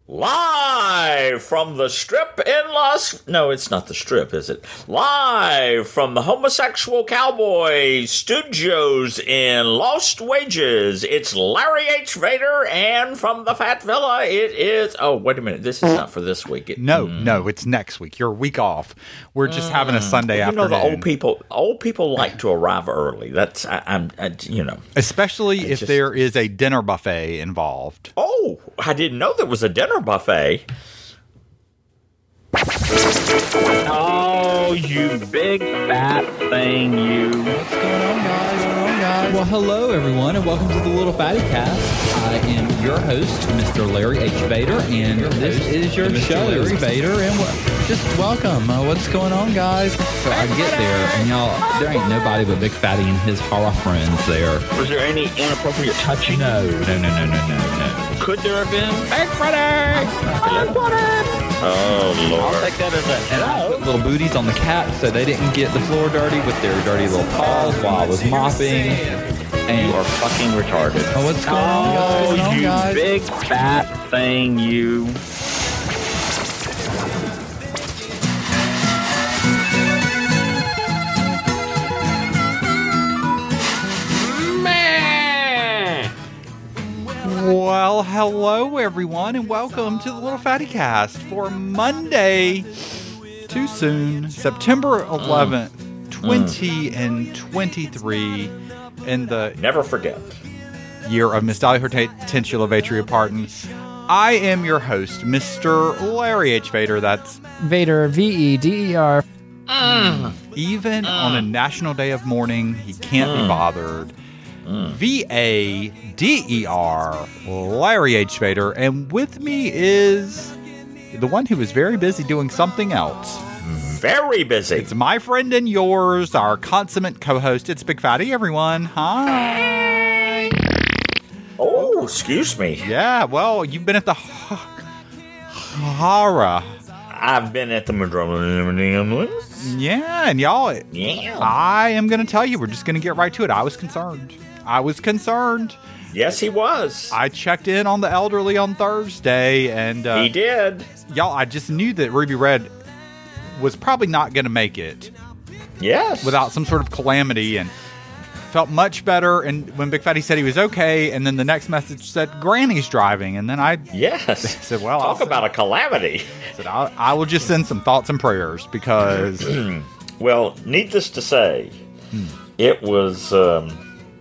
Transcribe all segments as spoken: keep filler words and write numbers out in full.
Live from the Strip in Las... No, it's not the Strip, is it? Live from the Homosexual Cowboy Studios in Lost Wages, it's Larry H. Vader, and from the Fat Villa, it is... Oh, wait a minute, this is not for this week. It, no, mm. no, it's next week. You're a week off. We're just mm. having a Sunday you afternoon. You know, the old people, old people like to arrive early. That's, I, I'm, I, you know. Especially I if just, there is a dinner buffet involved. Oh, I didn't know there was a dinner buffet. Oh, you big fat thing, you. What's going on, guys? What's going on, guys? Well, hello, everyone, and welcome to the Little Fatty Cast. I am your host, Mister Larry H. Vader, and this is your Mister show. Larry Vader, and w- just welcome. Uh, what's going on, guys? So I get there, and y'all, there ain't nobody but Big Fatty and his horror friends there. Was there any inappropriate touching? No, no, no, no, no, no, no. Could there have been? Big Fatty! Big Fatty! Oh, Lord. I'll take that as a And I put little booties on the cats so they didn't get the floor dirty with their dirty little paws while I was mopping. And You are fucking retarded. Oh, what's going on, guys? Oh, What's going on, you guys? big fat thing, you. Well, hello, everyone, and welcome to the Little Fatty Cast for Monday, too soon, September eleventh, mm. twenty and twenty-three, in the Never forget. year of Miss Dolly Hortensia Vatria Parton. I am your host, Mister Larry H. Vader. That's Vader, V E D E R. Mm. even mm. on a national day of mourning, he can't mm. be bothered. Mm. V A D E R, Larry H. Vader, and with me is the one who is very busy doing something else. Very busy. It's my friend and yours, our consummate co-host. It's Big Fatty, everyone. Hi. Oh, excuse me. Yeah, well, you've been at the horror. I've been at the Madrona. Yeah, and y'all, Yeah. I am going to tell you, we're just going to get right to it. I was concerned. I was concerned. Yes, he was. I checked in on the elderly on Thursday, and uh, he did. Y'all, I just knew that Ruby Red was probably not going to make it. Yes. Without some sort of calamity, and felt much better. And when Big Fatty said he was okay, and then the next message said Granny's driving, and then I yes said, "Well, talk I'll about send, a calamity." I said, I'll, I will just send some thoughts and prayers because, well, needless to say, hmm. it was. Um,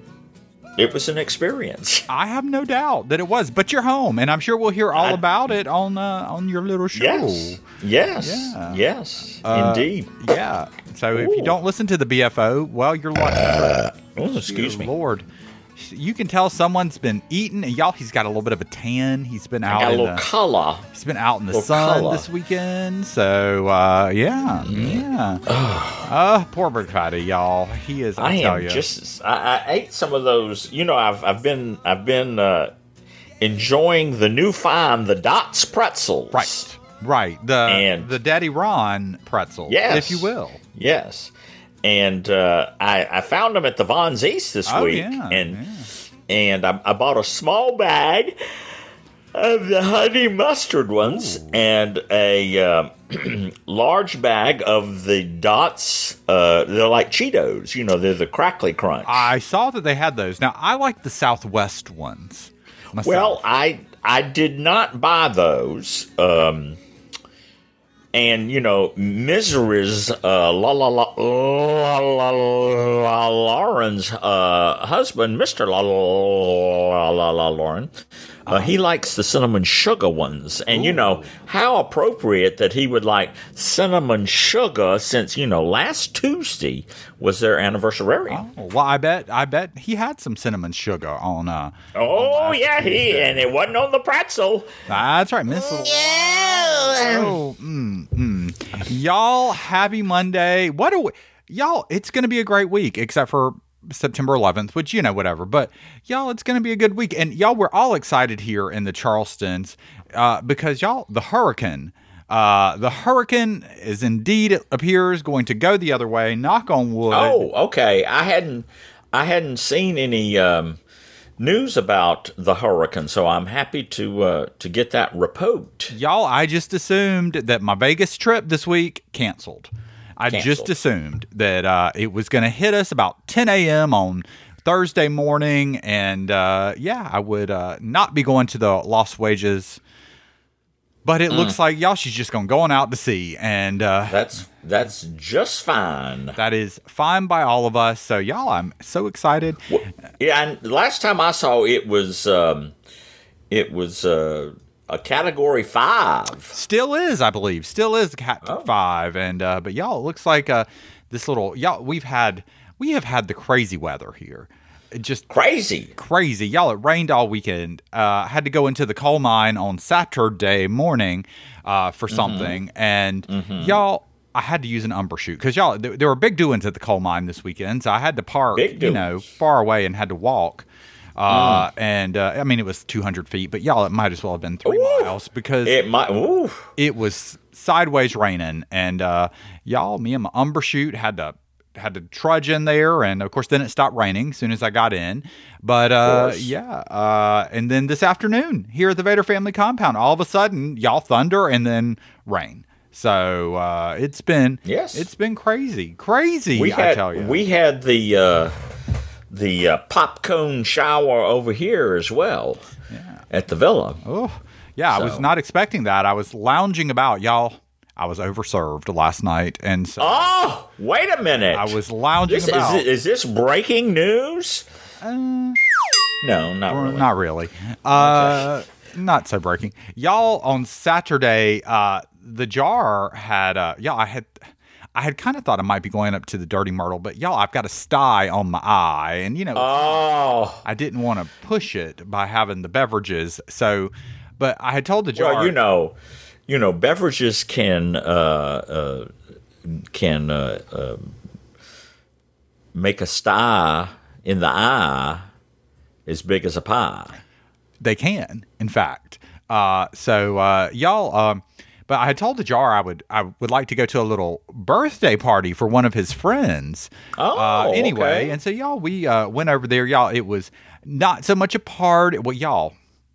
It was an experience. I have no doubt that it was. But you're home, and I'm sure we'll hear all I, about it on uh, on your little show. Yes, yes, yeah. yes, uh, indeed. Yeah. So Ooh. If you don't listen to the B F O, well, you're lucky. Uh, oh, excuse me, Lord. You can tell someone's been eating, and y'all, he's got a little bit of a tan. He's been out. I got in a little the, color. He's been out in the sun color. this weekend. So, uh, yeah, mm. yeah. uh, poor Big Fatty, y'all. He is. I, I tell am you. just. I, I ate some of those. You know, I've I've been I've been uh, enjoying the new find, the Dots pretzels. Right, right. The and, the Daddy Ron pretzels, yes, if you will. Yes. And uh, I, I found them at the Vons East this oh, week, yeah, and yeah. and I, I bought a small bag of the honey mustard ones Ooh. and a uh, large bag of the Dots. Uh, they're like Cheetos, you know. They're the Crackly Crunch. I saw that they had those. Now I like the Southwest ones. Myself. Well, I I did not buy those. Um, And, you know, Misery's, uh, la la la, la la la, Lauren's, uh, husband, Mister La la la la Lauren, uh, he likes the cinnamon sugar ones. And, Ooh. you know, how appropriate that he would like cinnamon sugar since, you know, last Tuesday was their anniversary. Oh, well, I bet, I bet he had some cinnamon sugar on, uh. Oh, on yeah, he, and it wasn't on the pretzel. That's right, Miss. Oh, mm, mm. Y'all, happy Monday. What a we- y'all, it's going to be a great week, except for September eleventh, which, you know, whatever. But y'all, it's going to be a good week. And y'all, we're all excited here in the Charlestons uh, because y'all, the hurricane, uh, the hurricane is indeed, it appears, going to go the other way. Knock on wood. Oh, okay. I hadn't, I hadn't seen any, um, news about the hurricane, so I'm happy to uh, to get that report. Y'all, I just assumed that my Vegas trip this week canceled. I Canceled. just assumed that uh, it was going to hit us about ten a.m. on Thursday morning, and uh, yeah, I would uh, not be going to the Lost Wages. But it mm. looks like y'all, she's just going to go on out to sea, and uh, that's that's just fine. That is fine by all of us. So y'all, I'm so excited. Well, yeah, and last time I saw it was um, it was uh, a category five. Still is, I believe. Still is a cat oh. five, and uh, but y'all, it looks like uh, this little y'all. We've had we have had the crazy weather here. Just crazy, crazy, y'all! It rained all weekend. Uh, had to go into the coal mine on Saturday morning uh, for something, mm-hmm. and mm-hmm. y'all, I had to use an umbershoot because y'all th- there were big doings at the coal mine this weekend, so I had to park, big you know, far away and had to walk. Uh, mm. And uh, I mean, it was two hundred feet, but y'all, it might as well have been three ooh. miles because it might. Ooh. It was sideways raining, and uh, y'all, me and my umbershoot had to. had to trudge in there, and of course then it stopped raining as soon as I got in. But uh yeah uh and then this afternoon here at the Vader family compound, all of a sudden y'all thunder and then rain. So uh it's been yes it's been crazy crazy we I had, tell you. We had the uh the uh, pop cone shower over here as well yeah. at the villa. Oh yeah, so. I was not expecting that. I was lounging about, y'all. I was overserved last night, and so oh, wait a minute! I was lounging this, about. Is, is this breaking news? Uh, no, not really. Not really. Uh, okay. Not so breaking. Y'all, on Saturday, uh, the jar had. Uh, y'all, I had. I had kind of thought I might be going up to the Dirty Myrtle, but y'all, I've got a sty on my eye, and you know, oh, I didn't want to push it by having the beverages. So, but I had told the jar, well, you know. You know, beverages can uh, uh, can uh, uh, make a sty in the eye as big as a pie. They can, in fact. Uh, so uh, y'all, um, but I had told the jar I would I would like to go to a little birthday party for one of his friends. Oh, uh, anyway, okay. And so y'all, we uh, went over there. Y'all, it was not so much a party. Well, y'all.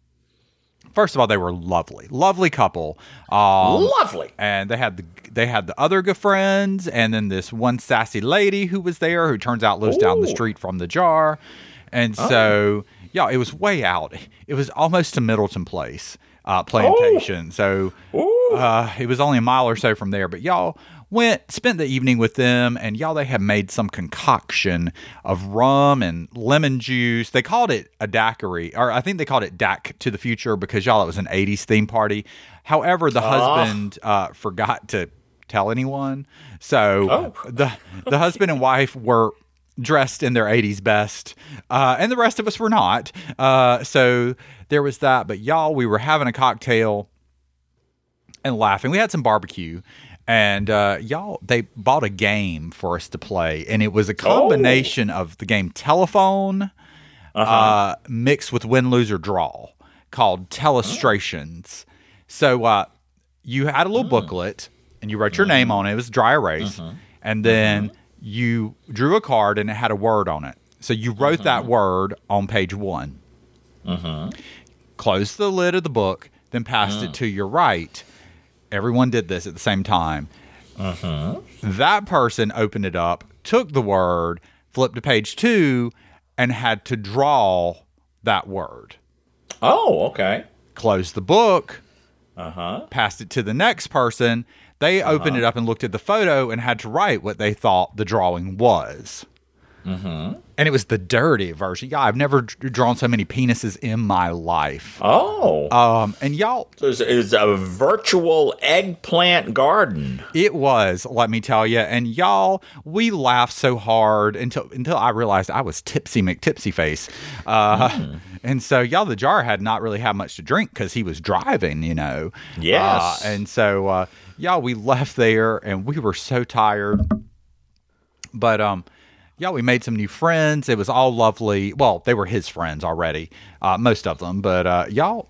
First of all, they were lovely, lovely couple. Um, lovely, and they had the they had the other good friends, and then this one sassy lady who was there, who turns out lives Ooh. down the street from the jar. And oh. so, yeah, it was way out. It was almost to Middleton Place uh, plantation. Oh. So uh, it was only a mile or so from there. But y'all went, spent the evening with them, and y'all, they had made some concoction of rum and lemon juice. They called it a daiquiri, or I think they called it D A C to the future because y'all, it was an eighties theme party. However, the uh. husband uh, forgot to tell anyone. So oh. the the husband and wife were dressed in their eighties best, uh, and the rest of us were not. Uh, so there was that. But y'all, we were having a cocktail and laughing. We had some barbecue. And uh, y'all, they bought a game for us to play, and it was a combination oh. of the game Telephone uh-huh. uh, mixed with Win, Lose, or Draw called Telestrations. Oh. So uh, you had a little oh. booklet, and you wrote your mm-hmm. name on it. It was dry erase. Mm-hmm. And then mm-hmm. you drew a card, and it had a word on it. So you wrote mm-hmm. that word on page one. Mm-hmm. Closed the lid of the book, then passed mm. it to your right. Everyone did this at the same time. Uh-huh. That person opened it up, took the word, flipped to page two, and had to draw that word. Oh, okay. Closed the book, uh-huh. passed it to the next person. They uh-huh. opened it up and looked at the photo and had to write what they thought the drawing was. Mm-hmm. And it was the dirty version. Yeah, I've never d- drawn so many penises in my life. Oh. Um, and y'all... So it's, it's a virtual eggplant garden. It was, let me tell you. And y'all, we laughed so hard until until I realized I was tipsy McTipsy face. Uh, mm. And so, y'all, the jar had not really had much to drink because he was driving, you know. Yes. Uh, and so, uh, y'all, we left there and we were so tired. But, um... yeah, we made some new friends. It was all lovely. Well, they were his friends already, uh, most of them. But uh, y'all,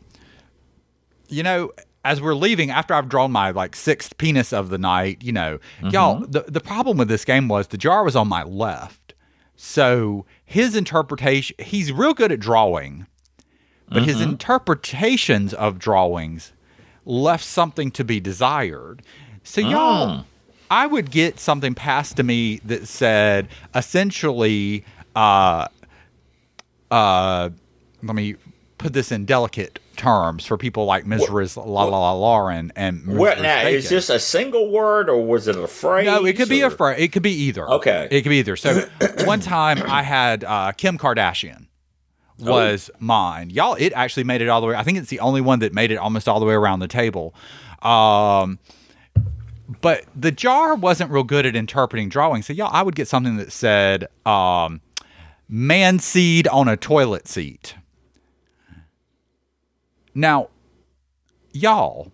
you know, as we're leaving, after I've drawn my like sixth penis of the night, you know, mm-hmm. y'all, the, the problem with this game was the jar was on my left. So his interpretation, he's real good at drawing, but his interpretations of drawings left something to be desired. So y'all, I would get something passed to me that said essentially, uh, uh, let me put this in delicate terms for people like Miz Riz La La La Lauren and Miz What Riz now? Bacon. Is this a single word or was it a phrase? No, it could be or? a phrase. It could be either. Okay. It could be either. So one time I had uh, Kim Kardashian was oh. mine. Y'all, it actually made it all the way. I think it's the only one that made it almost all the way around the table. Um, but the jar wasn't real good at interpreting drawing. So y'all, I would get something that said um, man seed on a toilet seat. Now, y'all,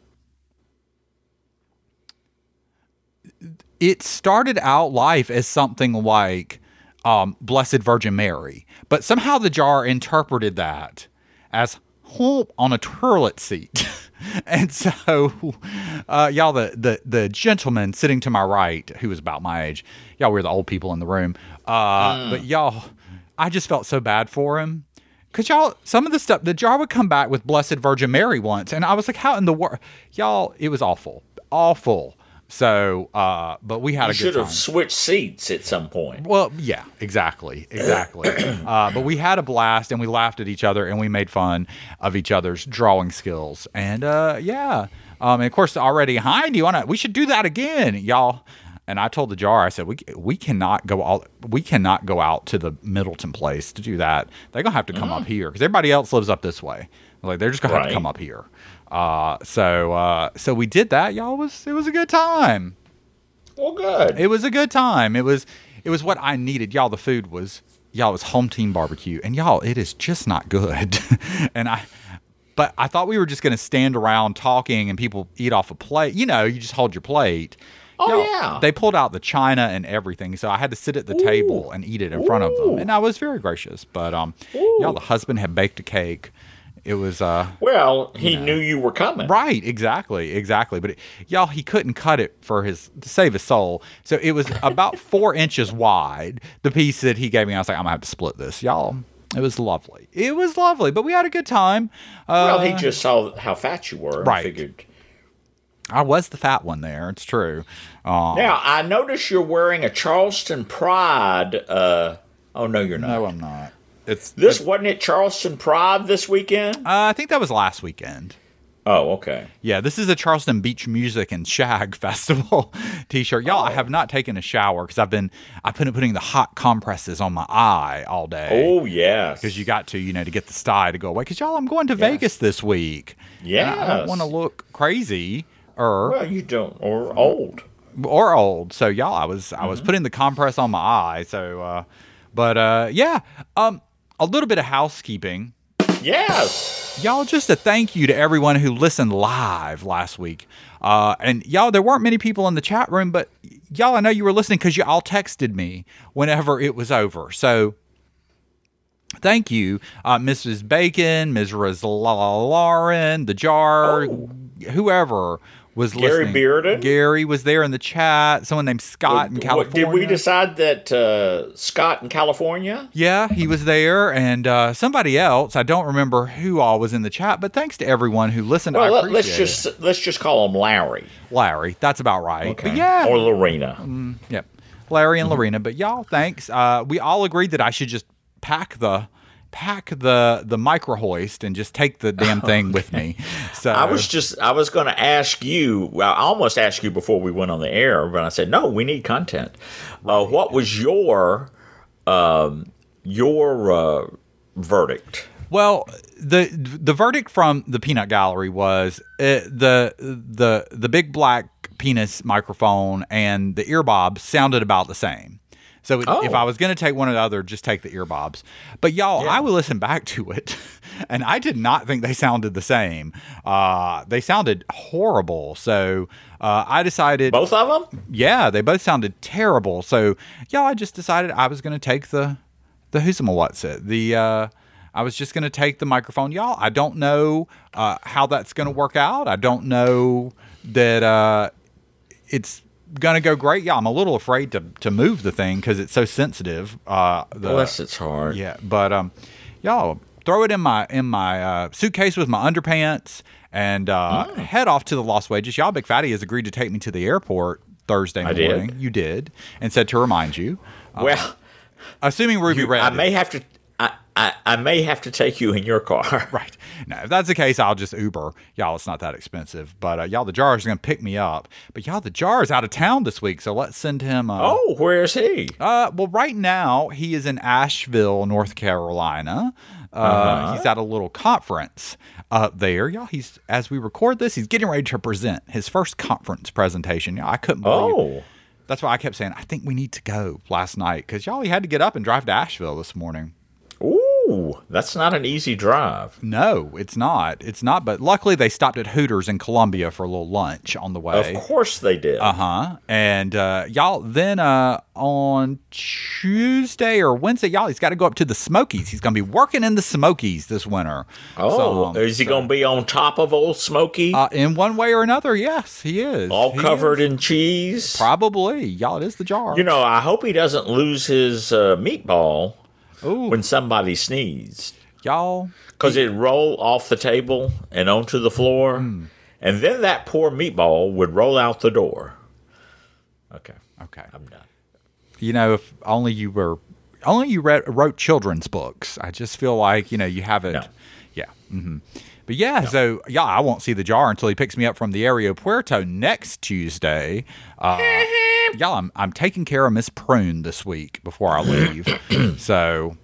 it started out life as something like um, Blessed Virgin Mary, but somehow the jar interpreted that as whoop on a toilet seat. And so, uh, y'all, the, the, the gentleman sitting to my right, who was about my age, y'all were the old people in the room, uh, mm. but y'all, I just felt so bad for him. Because y'all, some of the stuff, the jar would come back with Blessed Virgin Mary once, and I was like, how in the world? Y'all, it was awful. Awful. So, uh, but we had you a good should time. have switched seats at some point. Well, yeah, exactly. Exactly. uh, but we had a blast, and we laughed at each other, and we made fun of each other's drawing skills. And, uh, yeah. Um, and, of course, already, hi, do you want to, we should do that again, y'all. And I told the jar, I said, we we cannot go all we cannot go out to the Middleton place to do that. They're gonna have to come mm. up here because everybody else lives up this way. Like they're just gonna right. have to come up here. Uh, so uh, so we did that, y'all. It was it was a good time. Well, good. It was a good time. It was it was what I needed, y'all. The food was y'all it was home team barbecue, and y'all, it is just not good. and I. But I thought we were just gonna stand around talking and people eat off a plate. You know, you just hold your plate. Oh, Y'all, yeah. They pulled out the china and everything, so I had to sit at the Ooh. table and eat it in Ooh. front of them. And I was very gracious. But, um, y'all, the husband had baked a cake. It was, uh... Well, he you know, knew you were coming. Right, exactly, exactly. But, it, y'all, he couldn't cut it for his... to save his soul. So it was about four inches wide, the piece that he gave me. I was like, I'm going to have to split this. Y'all, it was lovely. It was lovely, but we had a good time. Uh, well, he just saw how fat you were right. and figured... I was the fat one there. It's true. Um, now, I notice you're wearing a Charleston Pride. Uh, oh, no, you're not. No, I'm not. It's This it's, wasn't it Charleston Pride this weekend? Uh, I think that was last weekend. Oh, okay. Yeah, this is a Charleston Beach Music and Shag Festival t-shirt. Y'all, oh. I have not taken a shower because I've been I've been putting the hot compresses on my eye all day. Oh, yes. Because you got to, you know, to get the sty to go away. Because, y'all, I'm going to yes. Vegas this week. Yeah. I don't want to look crazy. Or, well, you don't, or old, or old. So y'all, I was mm-hmm. I was putting the compress on my eye. So, uh, but uh, yeah, um, a little bit of housekeeping. Yes, y'all, just a thank you to everyone who listened live last week. Uh, and y'all, there weren't many people in the chat room, but y'all, I know you were listening because you all texted me whenever it was over. So. Thank you, uh, Missus Bacon, Miz Riz Lauren, the Jar, oh. whoever was Gary listening. Bearden. Gary was there in the chat. Someone named Scott in California. Did we decide that uh, Scott in California? Yeah, he was there, and uh, somebody else. I don't remember who all was in the chat, but thanks to everyone who listened. Well, I let, appreciate let's just it. let's just call him Larry. Larry, that's about right. Okay. But yeah, or Lorena. Um, yep, Larry and mm-hmm. Lorena. But y'all, thanks. Uh, we all agreed that I should just pack the. pack the the micro hoist and just take the damn thing okay. with me. So I was just I was going to ask you. Well, I almost asked you before we went on the air, but I said no. We need content. Right. Uh, what was your um, your uh, verdict? Well, the the verdict from the Peanut Gallery was uh, the the the big black penis microphone and the earbobs sounded about the same. So it, oh. if I was going to take one or the other, just take the earbobs. But y'all, yeah. I would listen back to it, and I did not think they sounded the same. Uh, they sounded horrible. So uh, I decided... Both of them? Yeah, they both sounded terrible. So, y'all, I just decided I was going to take the... the who's what's it? The... Uh, I was just going to take the microphone. Y'all, I don't know uh, how that's going to work out. I don't know that uh, it's... gonna go great. Yeah, I'm a little afraid to to move the thing because it's so sensitive. Uh, the, Bless its heart. Yeah, but um, y'all throw it in my in my uh, suitcase with my underpants and uh, Mm. head off to the Las Wages. Y'all, Big Fatty has agreed to take me to the airport Thursday I did. morning. You did, and said to remind you. Uh, Well, assuming Ruby you- Red, I is- may have to. I, I, I may have to take you in your car. Right. No, if that's the case, I'll just Uber. Y'all, it's not that expensive. But uh, y'all, the jar is going to pick me up. But y'all, the jar is out of town this week, so let's send him. Uh, Oh, where is he? Uh, well, right now he is in Asheville, North Carolina. Uh, Uh-huh. He's at a little conference up there, y'all. He's as we record this, he's getting ready to present his first conference presentation. Y'all, I couldn't believe. Oh, That's why I kept saying I think we need to go last night because y'all, he had to get up and drive to Asheville this morning. ooh, that's not an easy drive. No, it's not. It's not. But luckily, they stopped at Hooters in Columbia for a little lunch on the way. Of course they did. Uh huh. And uh, y'all, then uh, on Tuesday or Wednesday, y'all, he's got to go up to the Smokies. He's going to be working in the Smokies this winter. Oh, So, um, is he going to be on top of Old Smoky? Uh, in one way or another, yes, he is. all He covered is. in cheese? Probably. Y'all, it is the jar. You know, I hope he doesn't lose his uh, meatball Ooh, when somebody sneezed. y'all. Because it'd roll off the table and onto the floor. Hmm. And then that poor meatball would roll out the door. Okay, Okay. I'm done. You know, if only you were, only you read, wrote children's books. I just feel like, you know, you haven't. No. Yeah. hmm But yeah, so yeah, I won't see the jar until he picks me up from the Aero Puerto next Tuesday. Uh, yeah, I'm, I'm taking care of Miss Prune this week before I leave. So,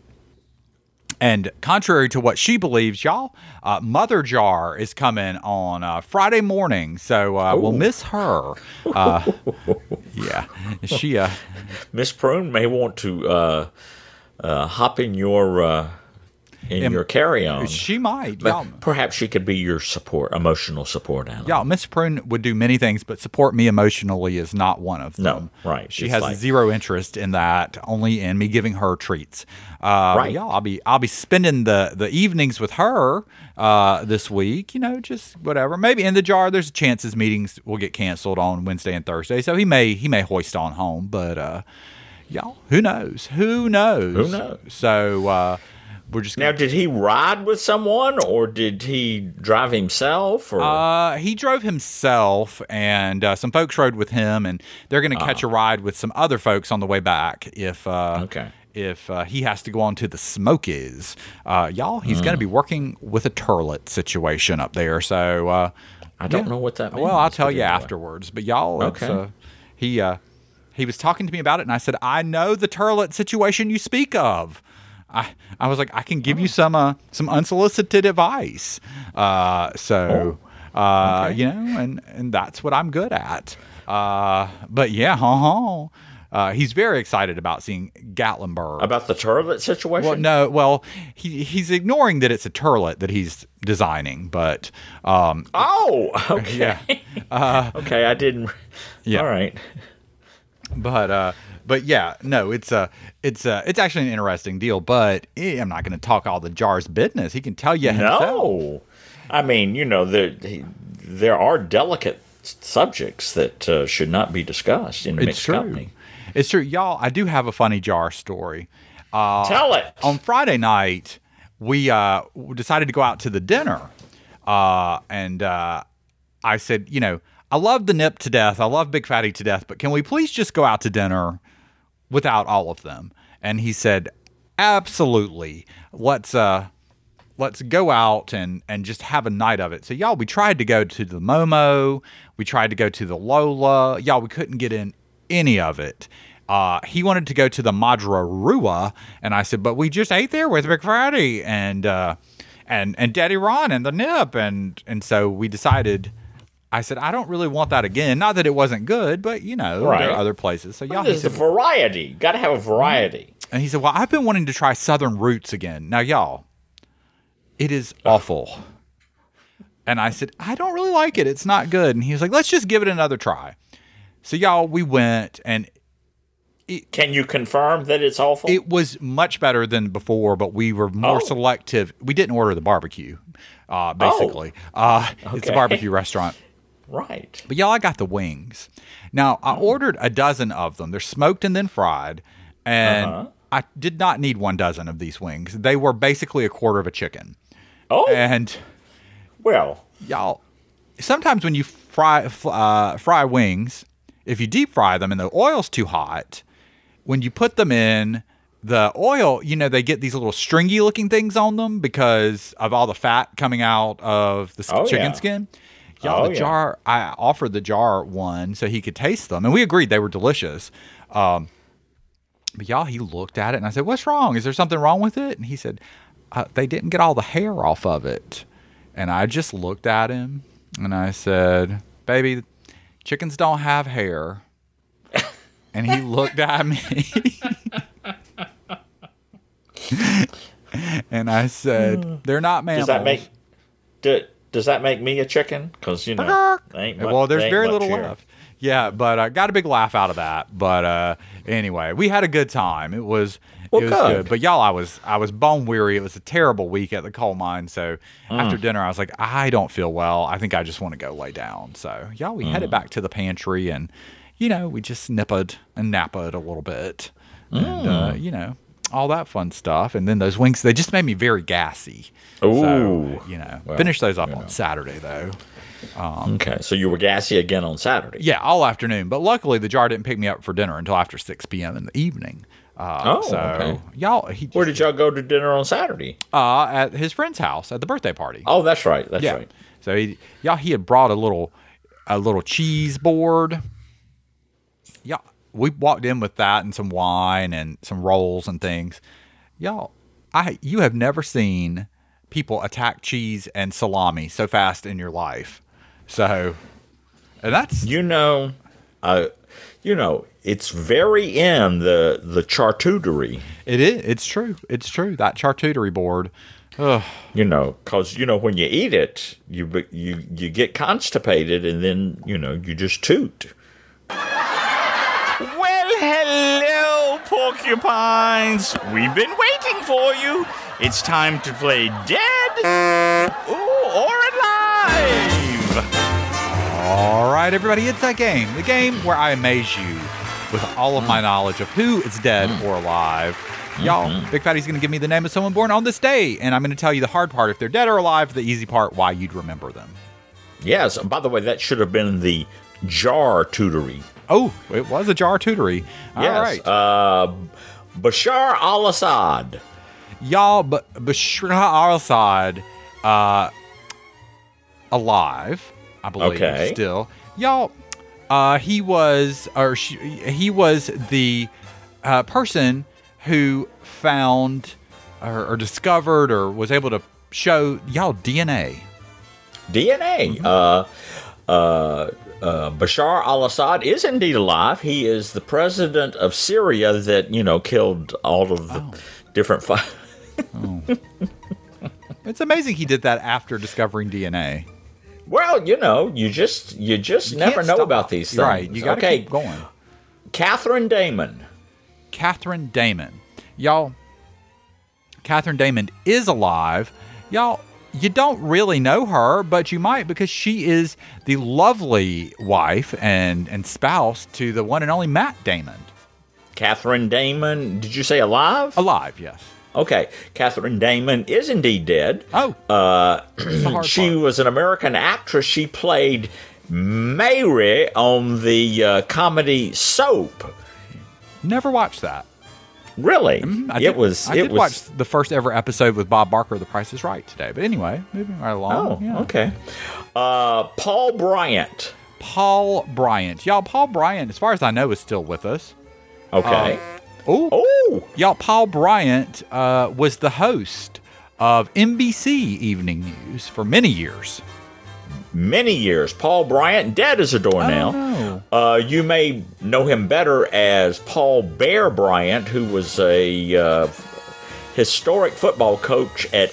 and contrary to what she believes, y'all, uh, Mother Jar is coming on uh, Friday morning. So uh, we'll miss her. Uh, yeah. She, uh, Miss Prune may want to uh, uh, hop in your uh, in Em- your carry-on. she might. But Y'all, perhaps she could be your support, emotional support animal. Yeah, Miss Prune would do many things, but support me emotionally is not one of No, them. right. She It's has like- zero interest in that, only in me giving her treats. Uh, Right. Yeah, I'll be I'll be spending the, the evenings with her uh, this week. You know, just whatever. Maybe in the jar. There's a chance his meetings will get canceled on Wednesday and Thursday, so he may he may hoist on home. But uh, y'all, who knows? Who knows? Who knows? So uh, we're just Now, gonna, did he ride with someone, or did he drive himself? Or Uh, he drove himself, and uh, some folks rode with him, and they're going to catch a ride with some other folks on the way back. If uh, Okay. if uh, he has to go on to the Smokies, uh, y'all, he's going to be working with a turlet situation up there. So uh, I don't yeah. know what that means. Well, I'll tell but you anyway. afterwards. But y'all, it's, Okay. uh, he uh, he was talking to me about it, and I said, I know the turlet situation you speak of. I, I was like, I can give you some uh, some unsolicited advice. Uh, so uh, Okay. you know, and and that's what I'm good at. Uh, but yeah, huh, uh, he's very excited about seeing Gatlinburg. About the turlet situation? well, no, well, he he's ignoring that it's a turlet that he's designing, but um, Oh, okay. yeah, Okay, I didn't. Yeah. All right. but uh, but yeah, no, it's a it's a it's actually an interesting deal. But eh, I'm not going to talk all the jar's business. He can tell you himself. No. I mean, you know, there, there are delicate subjects that uh, should not be discussed in a It's mixed true. company. It's true, y'all. I do have a funny jar story. Uh, Tell it. on Friday night, we uh, decided to go out to the dinner. Uh, and uh, I said, you know, I love the Nip to death. I love Big Fatty to death. But can we please just go out to dinner without all of them? And he said, absolutely. Let's uh, let's go out and, and just have a night of it. So, y'all, we tried to go to the Momo. We tried to go to the Lola. Y'all, we couldn't get in any of it. Uh, he wanted to go to the Madra Rua, and I said, but we just ate there with Big Fatty and uh, and and Daddy Ron and the Nip, and and so we decided. I said, I don't really want that again. Not that it wasn't good, but you know, Right. there are other places. So y'all, he There's a said, variety. Got to have a variety. and he said, well, I've been wanting to try Southern Roots again. Now, y'all, it is awful. And I said, I don't really like it. It's not good. And he was like, let's just give it another try. So y'all, we went, and Can you confirm that it's awful? it was much better than before, but we were more Oh. selective. We didn't order the barbecue, uh, basically. Uh, It's a Okay. barbecue restaurant. Right. But y'all, I got the wings. Now, I ordered a dozen of them. They're smoked and then fried. And Uh-huh. I did not need one dozen of these wings. They were basically a quarter of a chicken. Oh, And well. y'all, sometimes when you fry uh, fry wings, if you deep fry them and the oil's too hot, when you put them in the oil, you know, they get these little stringy looking things on them because of all the fat coming out of the s- Oh, chicken yeah. skin. Y'all, Oh, the yeah. jar, I offered the jar one so he could taste them, and we agreed they were delicious. Um, but y'all, he looked at it, and I said, "What's wrong? Is there something wrong with it?" And he said, uh, "They didn't get all the hair off of it." And I just looked at him, and I said, "Baby, chickens don't have hair." And he looked at me, and I said, "They're not mammals." Does that make do, does that make me a chicken? Because you know, there ain't much, well, there's there ain't very much little here. left. Yeah, but I got a big laugh out of that. But uh, anyway, we had a good time. It was Well, it was good. good. But y'all, I was I was bone weary. It was a terrible week at the coal mine. So Mm. after dinner, I was like, I don't feel well. I think I just want to go lay down. So y'all, we Mm. headed back to the pantry, and you know, we just nippered and nappered a little bit, and uh, Mm. you know, all that fun stuff. And then those wings, they just made me very gassy. Ooh. So, you know, Well, finish those up you on know. Saturday though. Okay, so you were gassy again on Saturday. Yeah, all afternoon. But luckily, the jar didn't pick me up for dinner until after six p.m. in the evening. Uh, Oh, so okay. y'all, he just, Where did y'all go to dinner on Saturday? uh, at his friend's house at the birthday party. Oh, that's right. That's yeah. right. So he, y'all, he had brought a little, a little cheese board. Yeah, we walked in with that and some wine and some rolls and things. Y'all, I you have never seen people attack cheese and salami so fast in your life. So, and that's You know, uh, you know, it's very in the the charcuterie. it is. It's true. It's true. That charcuterie board. Ugh. You know, because you know when you eat it, you be- you you get constipated, and then you know you just toot. Well, hello, porcupines. We've been waiting for you. It's time to play dead ooh, or alive. All right, everybody, it's that game. The game where I amaze you with all of my knowledge of who is dead or alive. Y'all, Big Fatty's going to give me the name of someone born on this day, and I'm going to tell you the hard part if they're dead or alive, the easy part why you'd remember them. Yes. By the way, that should have been the jar tutory. Oh, it was a jar tutory. All Yes. right. Uh, Bashar al-Assad. Y'all, but Bashar al-Assad, uh, alive, I believe, Okay. still. Y'all, uh, he was, or she, he was the uh, person who found or, or discovered or was able to show y'all D N A. D N A. Uh, uh, uh, Bashar al-Assad is indeed alive. He is the president of Syria that, you know, killed all of the different... Fi- It's amazing he did that after discovering D N A. well, you know, you just you just You never can't know stop. about these things. Right, you got to okay. keep going. Catherine Damon. Catherine Damon. Y'all, Catherine Damon is alive. Y'all, you don't really know her, but you might because she is the lovely wife and, and spouse to the one and only Matt Damon. Catherine Damon, did you say alive? Alive, yes. Okay, Catherine Damon is indeed dead. Oh, Uh, that's the hard she part. was an American actress. She played Mary on the uh, comedy Soap. Never watched that. Really? I it did, was. I it did was. watch the first ever episode with Bob Barker, The Price is Right, today. But anyway, moving right along. Oh, yeah. okay. Uh, Paul Bryant. Paul Bryant. Y'all, Paul Bryant, as far as I know, is still with us. Okay. Oh, oh, y'all, Paul Bryant uh, was the host of N B C Evening News for many years. many years. Paul Bryant, dead as a door now. no. Uh, you may know him better as Paul Bear Bryant, who was a uh, historic football coach at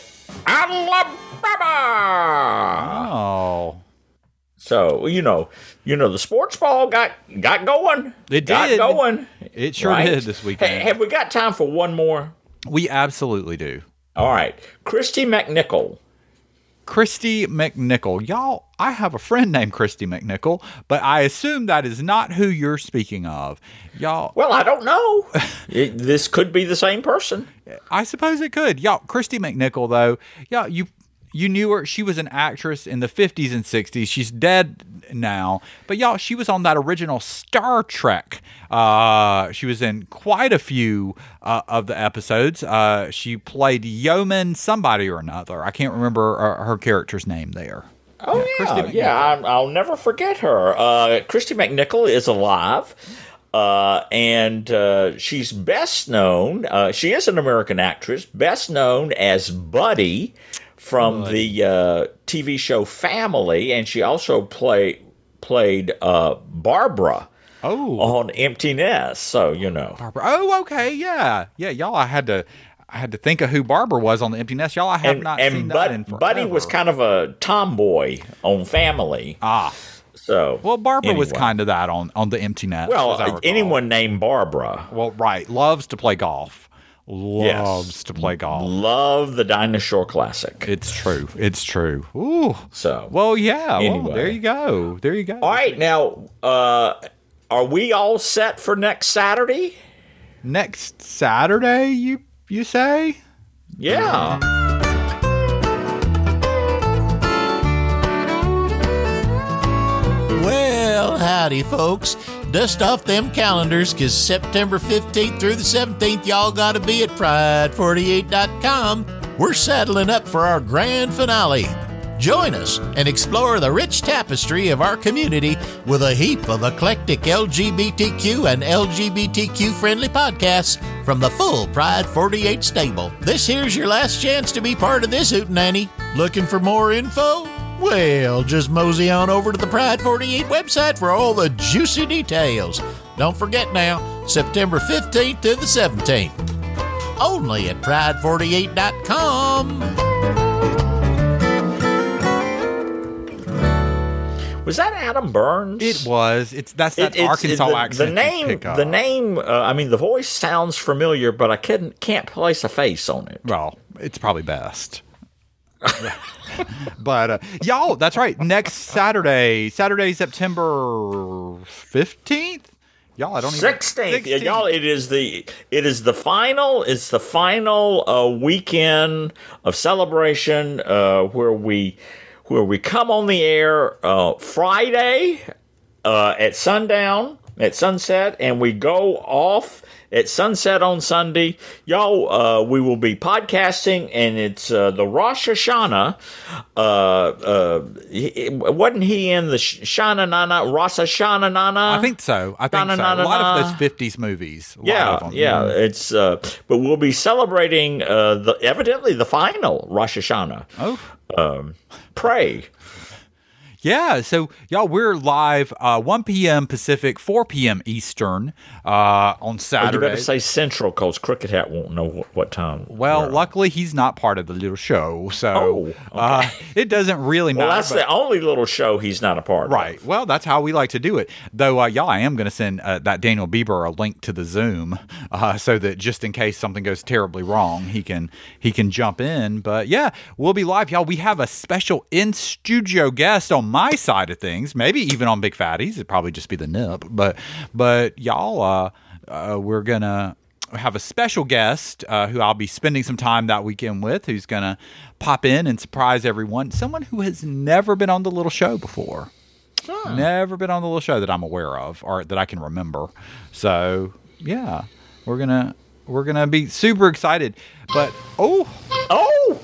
Alabama. Oh, So you know, you know, the sports ball got got going. It got did. going. It sure right? did this weekend. Ha- have we got time for one more? we absolutely do. All right, Christy McNichol. Christy McNichol. Y'all, I have a friend named Christy McNichol, but I assume that is not who you're speaking of. Y'all. Well, I don't know. It, this could be the same person. I suppose it could. Y'all, Christy McNichol, though, y'all, you you knew her. She was an actress in the fifties and sixties. She's dead now. But y'all, she was on that original Star Trek. Uh, she was in quite a few uh, of the episodes. Uh, she played Yeoman somebody or another. I can't remember uh, her character's name there. Oh, yeah. yeah. Yeah, I, I'll never forget her. Uh, Christy McNichol is alive. Uh, and uh, she's best known, uh, she is an American actress, best known as Buddy from Buddy. the uh, T V show Family, and she also play, played uh, Barbara oh. on Empty Nest, so, you know. Barbara. Oh, okay, yeah. Yeah, y'all, I had to... I had to think of who Barbara was on the Empty Nest. Y'all, I have and, not and seen Bud, that in forever. Buddy was kind of a tomboy on Family. Ah. So, well, Barbara anyway. was kind of that on, on the Empty Nest. Well, anyone named Barbara. Well, right. Loves to play golf. Loves yes. to play golf. Love the Dinosaur Classic. It's true. It's true. Ooh. So. Well, yeah. Anyway. Well, there you go. There you go. All right. Now, uh, are we all set for next Saturday? Next Saturday, you you say? Yeah. Well, howdy, folks. Dust off them calendars, because September fifteenth through the seventeenth, y'all gotta be at pride forty-eight dot com. We're saddling up for our grand finale. Join us and explore the rich tapestry of our community with a heap of eclectic L G B T Q and L G B T Q-friendly podcasts from the full Pride forty-eight stable. This here's your last chance to be part of this hootenanny. Looking for more info? Well, just mosey on over to the Pride forty-eight website for all the juicy details. Don't forget now, September fifteenth to the seventeenth. Only at pride forty-eight dot com. Was that Adam Burns? It was. It's that's that it, Arkansas the, accent. The name, pick up. the name. Uh, I mean, the voice sounds familiar, but I couldn't can't place a face on it. Well, it's probably best. But uh, y'all, that's right. Next Saturday, Saturday, September fifteenth. Y'all, I don't even. Sixteenth, yeah, y'all. It is the it is the final. It's the final uh, weekend of celebration uh, where we where we come on the air uh, Friday uh, at sundown at sunset, and we go off at sunset on Sunday. Y'all, uh, we will be podcasting, and it's uh, the Rosh Hashanah. Uh, uh, he, wasn't he in the Shana Nana, Rosh Hashanah Nana? I think so. I think so. A lot of those fifties movies. A yeah, lot of them. yeah. It's uh, but we'll be celebrating uh, the evidently the final Rosh Hashanah. Oh, um, pray. Yeah, so y'all, we're live uh, one p.m. Pacific, four p.m. Eastern uh, on Saturday. Oh, you better say Central, because Crooked Hat won't know what, what time. Well, luckily he's not part of the little show, so oh, okay. uh, it doesn't really matter. Well, that's but, the only little show he's not a part right. of. Right. Well, that's how we like to do it. Though, uh, y'all, I am going to send uh, that Daniel Bieber a link to the Zoom uh, so that just in case something goes terribly wrong, he can he can jump in. But yeah, we'll be live, y'all. We have a special in-studio guest on my side of things. Maybe even on Big Fatties. It'd probably just be the Nip. But but y'all, uh, uh, we're gonna have a special guest uh, who I'll be spending some time that weekend with, who's gonna pop in and surprise everyone. Someone who has never been on the little show before. Huh. Never been on the little show that I'm aware of or that I can remember. So yeah, we're gonna we're gonna be super excited. But oh oh.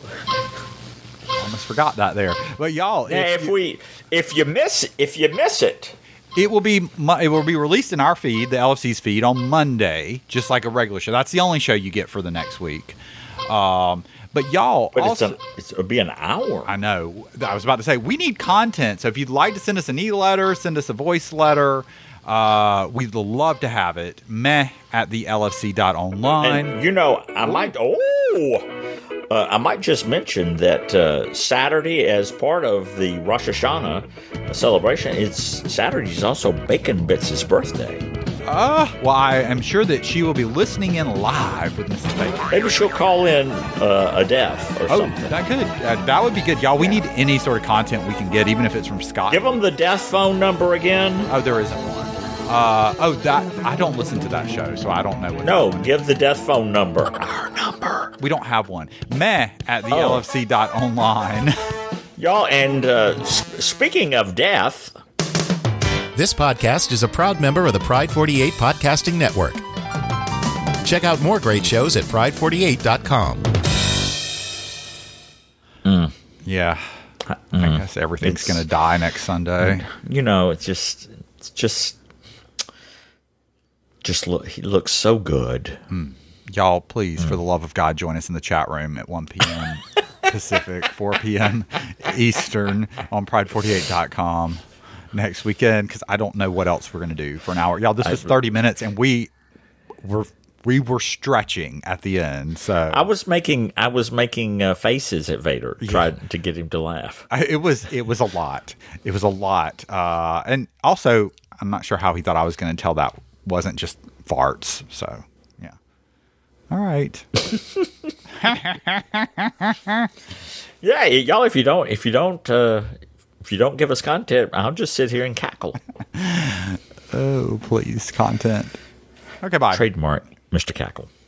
Almost forgot that there, but y'all. Now, if, if you, we, if you miss, if you miss it, it will be it will be released in our feed, the L F C's feed, on Monday, just like a regular show. That's the only show you get for the next week. Um, but y'all, but also, it's, a, it's it'll be an hour. I know. I was about to say we need content. So if you'd like to send us an e-letter, send us a voice letter. Uh, we'd love to have it. Meh at the L F C dot online. And, you know, I Ooh. might. Oh. Uh, I might just mention that uh, Saturday, as part of the Rosh Hashanah celebration, it's Saturday is also Bacon Bits' birthday. Uh, well, I am sure that she will be listening in live with Missus Baker. Maybe she'll call in uh, a deaf or Oh, something. that could. Uh, that would be good. Y'all, we need any sort of content we can get, even if it's from Scott. Give them the deaf phone number again. Oh, there isn't one. Uh, oh, that I don't listen to that show, so I don't know what. No, that one is. give the deaf phone number. Our number. We don't have one. Meh at the Oh. L F C dot online. Y'all, and uh, s- speaking of death, This podcast is a proud member of the Pride forty-eight Podcasting Network. Check out more great shows at pride forty-eight dot com. Yeah, I guess everything's It's- gonna die next Sunday. you know, it's just, it's just, just look. He looks so good. Y'all, please, for the love of God, join us in the chat room at one p.m. Pacific, four p.m. Eastern on pride forty-eight dot com next weekend, because I don't know what else we're going to do for an hour. Y'all, this was thirty minutes, and we were we were stretching at the end. So I was making, I was making uh, faces at Vader, tried to get him to laugh. I, it was it was a lot. It was a lot, uh, and also I'm not sure how he thought I was going to tell that wasn't just farts. So yeah, all right. Yeah, y'all. If you don't, if you don't, uh, if you don't give us content, I'll just sit here and cackle. Oh, please, content. Okay, bye. Trademark, Mister Cackle.